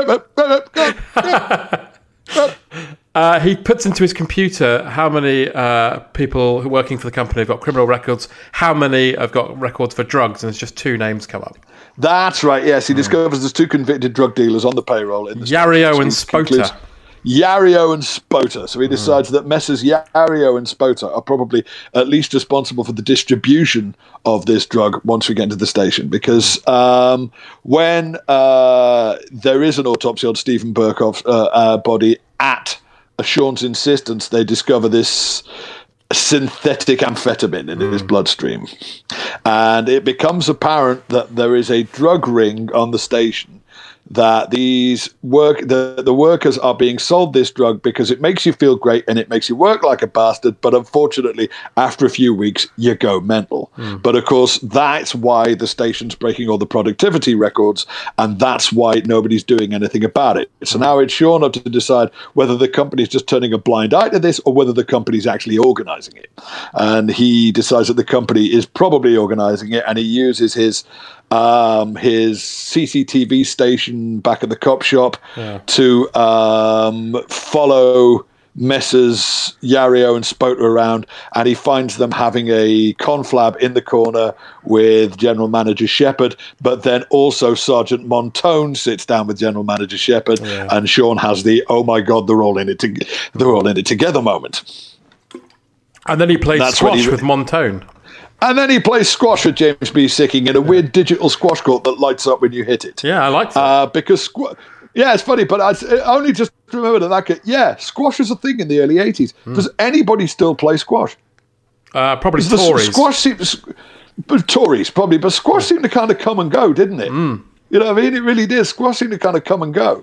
it. Uh, he puts into his computer how many uh, people who are working for the company have got criminal records, how many have got records for drugs, and there's just two names come up. That's right, yes. He mm. discovers there's two convicted drug dealers on the payroll. in the Yario and Spota. Yario and Spota. So he decides mm. that Messrs. Yario and Spota are probably at least responsible for the distribution of this drug once we get into the station. Because um, when uh, there is an autopsy on Stephen Burkoff's uh, uh, body at Sean's insistence, they discover this synthetic amphetamine in mm. his bloodstream. And it becomes apparent that there is a drug ring on the station, that these work the, the workers are being sold this drug because it makes you feel great and it makes you work like a bastard, but unfortunately after a few weeks you go mental. Mm. But of course that's why the station's breaking all the productivity records, and that's why nobody's doing anything about it. So now it's Sean up to decide whether the company's just turning a blind eye to this or whether the company's actually organizing it. And he decides that the company is probably organizing it, and he uses his Um, his C C T V station back at the cop shop yeah. to um, follow messes Yario and Spota around, and he finds them having a conflab in the corner with General Manager Shepard, but then also Sergeant Montone sits down with General Manager Shepard, yeah. and Sean has the, oh my God, they're all in it, to- they're all in it together moment. And then he plays That's squash he, with Montone. And then he plays squash with James B. Sicking in a weird digital squash court that lights up when you hit it. Yeah, I like that. Uh, because, squ- yeah, it's funny, but I, I only just remembered that, that yeah, squash was a thing in the early eighties. Mm. Does anybody still play squash? Uh, probably the Tories. Squash seems, but Tories, probably, but squash seemed to kind of come and go, didn't it? Mm. You know what I mean? It really did. Squash seemed to kind of come and go.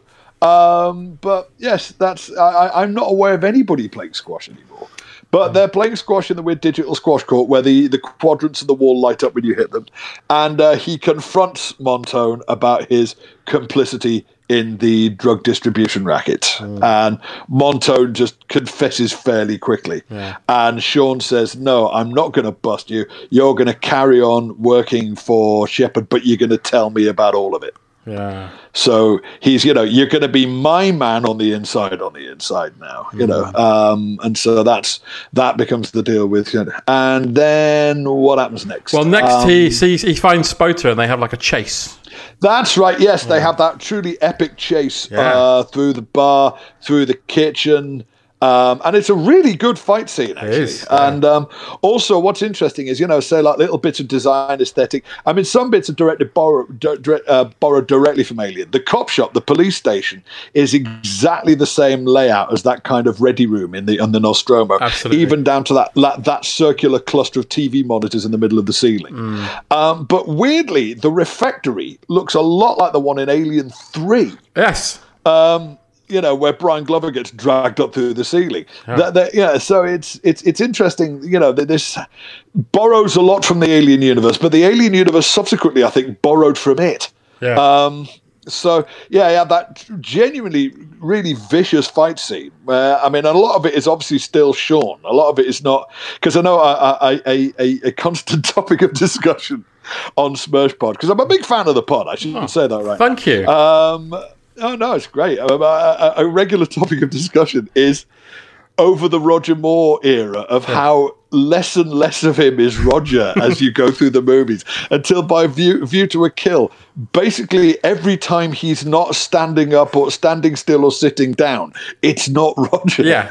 Um, but yes, that's I, I'm not aware of anybody playing squash anymore. But they're playing squash in the weird digital squash court where the, the quadrants of the wall light up when you hit them. And uh, he confronts Montone about his complicity in the drug distribution racket. Mm. And Montone just confesses fairly quickly. Yeah. And Sean says, no, I'm not going to bust you. You're going to carry on working for Shepard, but you're going to tell me about all of it. Yeah. So he's, you know, you're going to be my man on the inside, on the inside now, you mm. know. Um, and so that's that becomes the deal with. You know, and then what happens next? Well, next um, he sees he finds Spota and they have like a chase. That's right. Yes, yeah. They have that truly epic chase yeah. uh, through the bar, through the kitchen. Um, and it's a really good fight scene, actually. It is, yeah. And um, also, what's interesting is, you know, say like little bits of design aesthetic. I mean, some bits are directed borrow, di- uh, borrowed directly from Alien. The cop shop, the police station, is exactly the same layout as that kind of ready room in the on the Nostromo. Absolutely. Even down to that, that that circular cluster of T V monitors in the middle of the ceiling. Mm. Um, but weirdly, the refectory looks a lot like the one in Alien three. Yes. Um, you know, where Brian Glover gets dragged up through the ceiling. Yeah. That, that, yeah, so it's it's it's interesting, you know, that this borrows a lot from the Alien universe, but the Alien universe subsequently, I think, borrowed from it. Yeah. Um, so, yeah, yeah, that genuinely really vicious fight scene. Where, I mean, a lot of it is obviously still Sean. A lot of it is not, because I know a, a, a, a constant topic of discussion on Smersh Pod, because I'm a big fan of the pod, I should oh, say that right. Thank you. Um, Oh, no, it's great. Um, a, a regular topic of discussion is over the Roger Moore era of yeah. how less and less of him is Roger as you go through the movies, until by View, View to a Kill, basically every time he's not standing up or standing still or sitting down, it's not Roger. Yeah.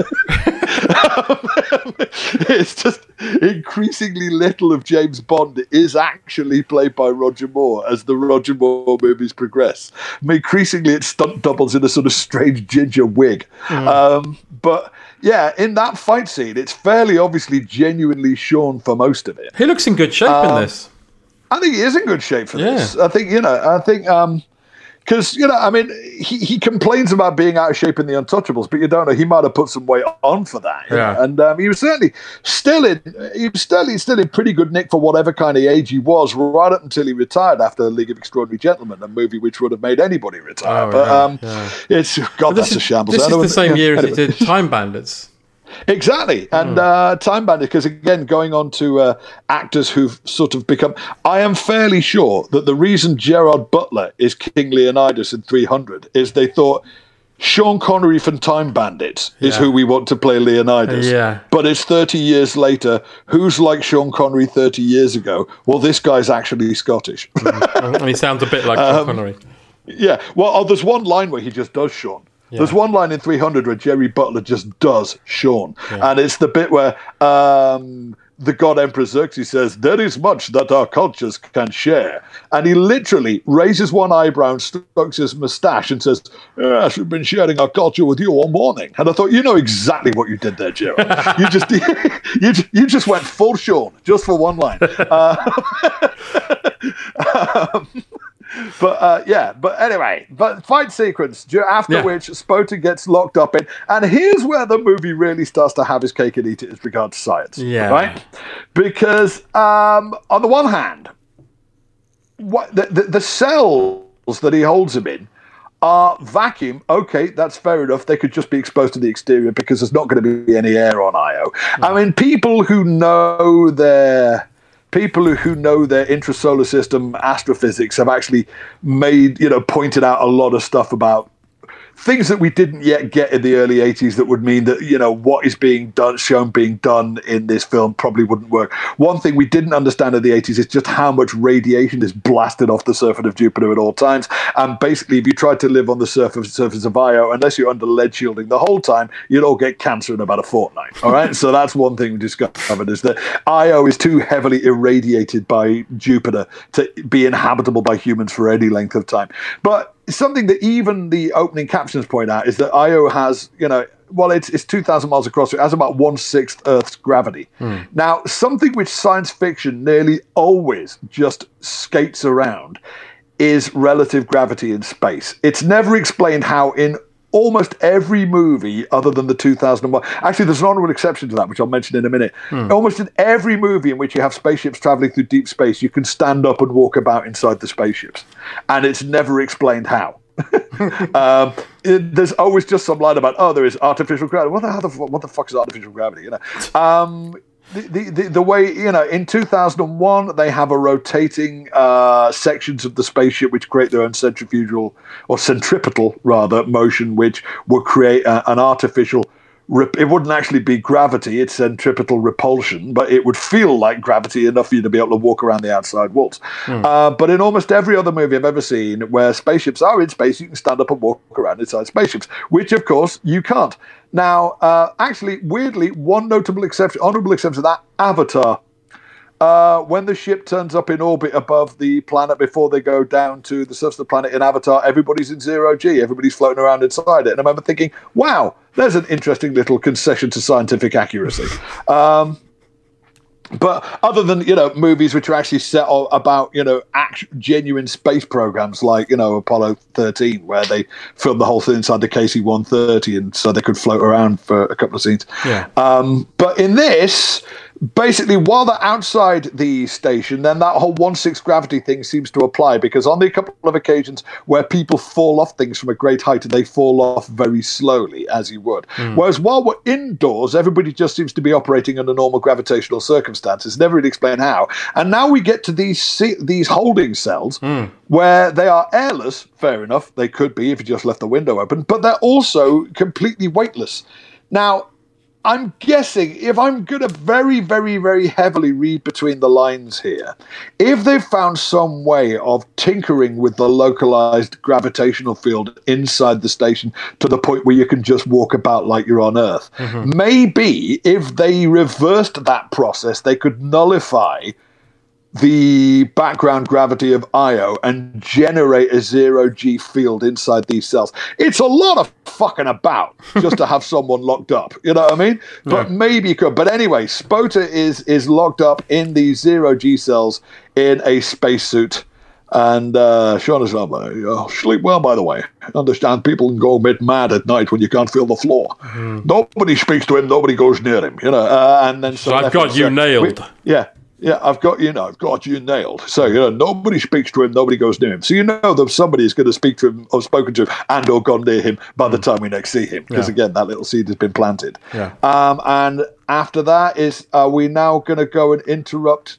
It's just increasingly little of James Bond is actually played by Roger Moore as the Roger Moore movies progress. I mean, increasingly it's stunt doubles in a sort of strange ginger wig. Mm. Um, but yeah, in that fight scene, it's fairly obviously genuinely Sean for most of it. He looks in good shape um, in this. I think he is in good shape for yeah. this. I think, you know, I think... Um, Because, you know, I mean, he, he complains about being out of shape in The Untouchables, but you don't know, he might have put some weight on for that. You yeah. know? And um, he was certainly still in, he was still, still in pretty good nick for whatever kind of age he was, right up until he retired after League of Extraordinary Gentlemen, a movie which would have made anybody retire. Oh, but yeah, um, yeah. it's, God, that's is, a shambles. This is the same year as anyway. he did Time Bandits. Exactly. And mm. uh, Time Bandit, because again, going on to uh, actors who've sort of become... I am fairly sure that the reason Gerard Butler is King Leonidas in three hundred is they thought Sean Connery from Time Bandits is yeah. who we want to play Leonidas. Yeah. But it's thirty years later. Who's like Sean Connery thirty years ago? Well, this guy's actually Scottish. mm. And he sounds a bit like Sean um, Connery. Yeah. Well, oh, there's one line where he just does Sean. Yeah. There's one line in three hundred where Jerry Butler just does Sean. Yeah. And it's the bit where um, the god Emperor Xerxes says, there is much that our cultures can share. And he literally raises one eyebrow and strokes his moustache and says, yes, we've been sharing our culture with you all morning. And I thought, you know exactly what you did there, Gerard. you just you, you just went full Sean, just for one line. Uh, um, But uh, yeah, but anyway, but fight sequence after yeah. which Spota gets locked up in, and here's where the movie really starts to have his cake and eat it as regards science, yeah. right? Because um, on the one hand, what the, the the cells that he holds him in are vacuum. Okay, that's fair enough. They could just be exposed to the exterior because there's not going to be any air on I O. Mm. I mean, people who know their People who know their intrasolar system astrophysics have actually made, you know, pointed out a lot of stuff about things that we didn't yet get in the early eighties that would mean that, you know, what is being done, shown being done in this film probably wouldn't work. One thing we didn't understand in the eighties is just how much radiation is blasted off the surface of Jupiter at all times. And basically, if you tried to live on the surface, surface of Io, unless you're under lead shielding the whole time, you'd all get cancer in about a fortnight. All right. So that's one thing we discovered, is that Io is too heavily irradiated by Jupiter to be inhabitable by humans for any length of time. But something that even the opening captions point out is that Io has, you know, well, it's it's two thousand miles across, so it has about one-sixth Earth's gravity. Hmm. Now, something which science fiction nearly always just skates around is relative gravity in space. It's never explained how in almost every movie other than the two thousand one. Actually, there's an honorable exception to that, which I'll mention in a minute. Hmm. Almost in every movie in which you have spaceships traveling through deep space, you can stand up and walk about inside the spaceships. And it's never explained how. um, it, there's always just some line about, oh, there is artificial gravity. What the, how the, what the fuck is artificial gravity? You know, um, the, the, the, the way, you know, in two thousand one, they have a rotating uh, sections of the spaceship which create their own centrifugal, or centripetal, rather, motion, which would create a, an artificial, rep- it wouldn't actually be gravity, it's centripetal repulsion, but it would feel like gravity enough for you to be able to walk around the outside walls. Hmm. Uh, but in almost every other movie I've ever seen where spaceships are in space, you can stand up and walk around inside spaceships, which, of course, you can't. Now, uh, actually, weirdly, one notable exception, honorable exception to that, Avatar. Uh, when the ship turns up in orbit above the planet before they go down to the surface of the planet in Avatar, everybody's in zero G. Everybody's floating around inside it. And I remember thinking, wow, there's an interesting little concession to scientific accuracy. Um, but other than, you know, movies which are actually set about, you know, act- genuine space programs like, you know, Apollo thirteen, where they filmed the whole thing inside the K C one thirty and so they could float around for a couple of scenes. Yeah. Um, but in this, basically, while they're outside the station, then that whole one-sixth gravity thing seems to apply, because on the couple of occasions where people fall off things from a great height, they fall off very slowly, as you would. Mm. Whereas while we're indoors, everybody just seems to be operating under normal gravitational circumstances. Never really explain how. And now we get to these these holding cells mm. where they are airless. Fair enough, they could be if you just left the window open, but they're also completely weightless. Now, I'm guessing, if I'm going to very, very, very heavily read between the lines here, if they've found some way of tinkering with the localized gravitational field inside the station to the point where you can just walk about like you're on Earth, mm-hmm. maybe if they reversed that process, they could nullify the background gravity of Io and generate a zero-G field inside these cells. It's a lot of fucking about just to have someone locked up. You know what I mean? But yeah. maybe you could. But anyway, Spota is is locked up in these zero-G cells in a spacesuit. And uh, Sean is like, oh, sleep well, by the way. Understand, people can go a bit mad at night when you can't feel the floor. Mm. Nobody speaks to him. Nobody goes near him. You know. Uh, and then so, so I've got you nailed. We, yeah. Yeah, I've got you know, I've got you nailed. So, you know, nobody speaks to him, nobody goes near him. So you know that somebody is going to speak to him or spoken to him and or gone near him by the time we next see him. Because, yeah. again, that little seed has been planted. Yeah. Um, and after that is, are we now going to go and interrupt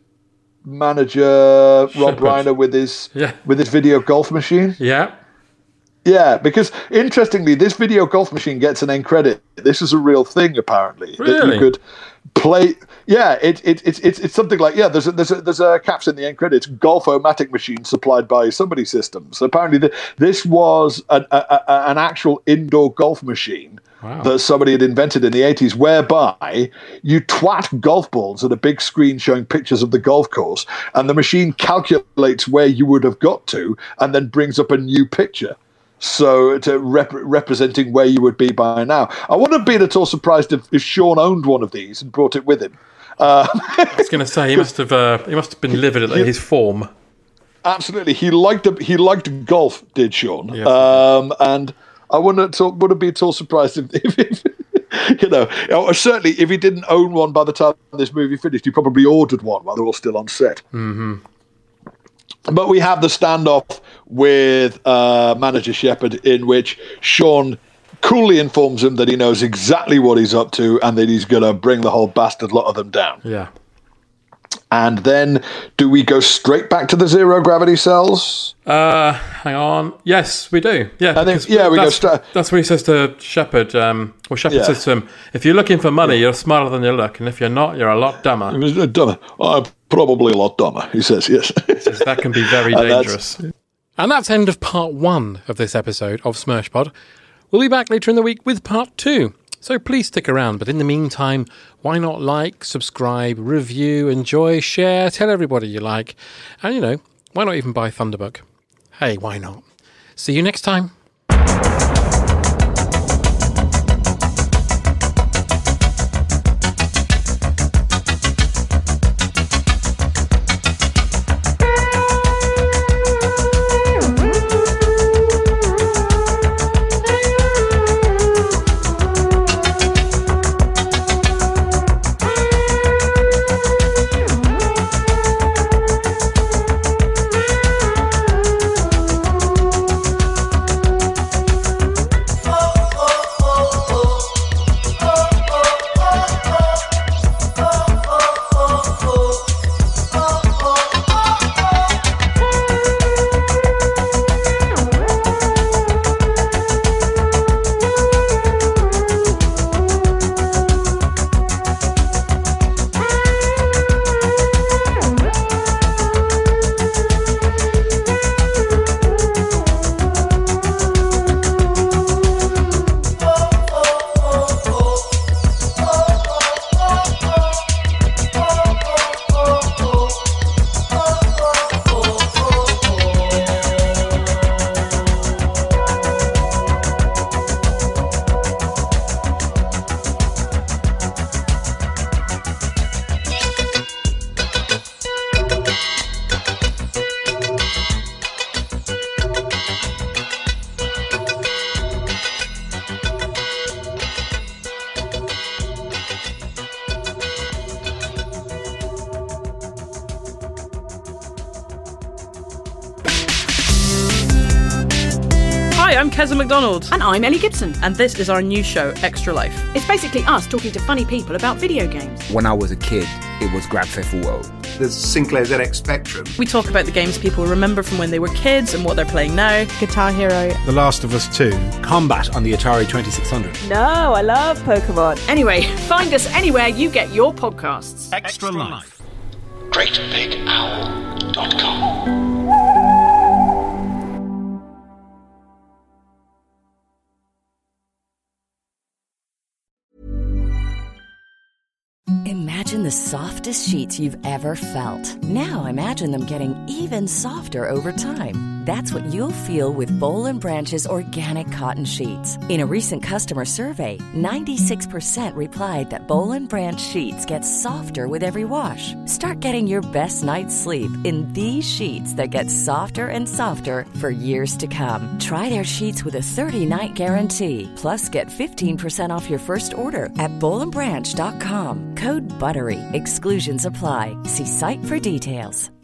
manager Rob Reiner with his yeah. with his video golf machine? Yeah. Yeah, because interestingly, this video golf machine gets an end credit. This is a real thing, apparently. Really? That you could play. Yeah, it, it, it, it's it's something like, yeah, there's a, there's a, there's a caption in the end credits, Golf-O-Matic machine supplied by somebody systems. So apparently the, this was an, a, a, an actual indoor golf machine wow. that somebody had invented in the eighties, whereby you twat golf balls at a big screen showing pictures of the golf course, and the machine calculates where you would have got to and then brings up a new picture. So, to rep- representing where you would be by now. I wouldn't have been at all surprised if, if Sean owned one of these and brought it with him. Uh, I was going to say he must have uh, he must have been livid at his form. Absolutely, he liked he liked golf, did Sean? Yes, um, and I wouldn't have, wouldn't be at all surprised if, if, if you know, or certainly if he didn't own one by the time this movie finished, he probably ordered one while they were all still on set. Mm-hmm. But we have the standoff with uh, Manager Shepard, in which Sean coolly informs him that he knows exactly what he's up to and that he's going to bring the whole bastard lot of them down. Yeah. And then do we go straight back to the zero gravity cells? Uh, hang on. Yes, we do. Yeah, I think, yeah, we that's, go straight. That's what he says to Shepard. Um, well, Shepard Yeah. says to him, if you're looking for money, you're smarter than you look. And if you're not, you're a lot dumber. Dumber. I'm probably a lot dumber, he says, yes. He says that can be very And that's- dangerous. And that's end of part one of this episode of Smirshpod. We'll be back later in the week with part two. So please stick around. But in the meantime, why not like, subscribe, review, enjoy, share, tell everybody you like. And, you know, why not even buy Thunderbook? Hey, why not? See you next time. Hi, I'm Keza McDonald. And I'm Ellie Gibson. And this is our new show, Extra Life. It's basically us talking to funny people about video games. When I was a kid, it was Grand Theft Auto. There's Sinclair Z X Spectrum. We talk about the games people remember from when they were kids and what they're playing now. Guitar Hero. The Last of Us two. Combat on the Atari twenty-six hundred. No, I love Pokemon. Anyway, find us anywhere you get your podcasts. Extra Life. great big owl dot com. Imagine the softest sheets you've ever felt. Now imagine them getting even softer over time. That's what you'll feel with Boll and Branch's organic cotton sheets. In a recent customer survey, ninety-six percent replied that Boll and Branch sheets get softer with every wash. Start getting your best night's sleep in these sheets that get softer and softer for years to come. Try their sheets with a thirty-night guarantee. Plus, get fifteen percent off your first order at boll and branch dot com. Code BUTTERY. Exclusions apply. See site for details.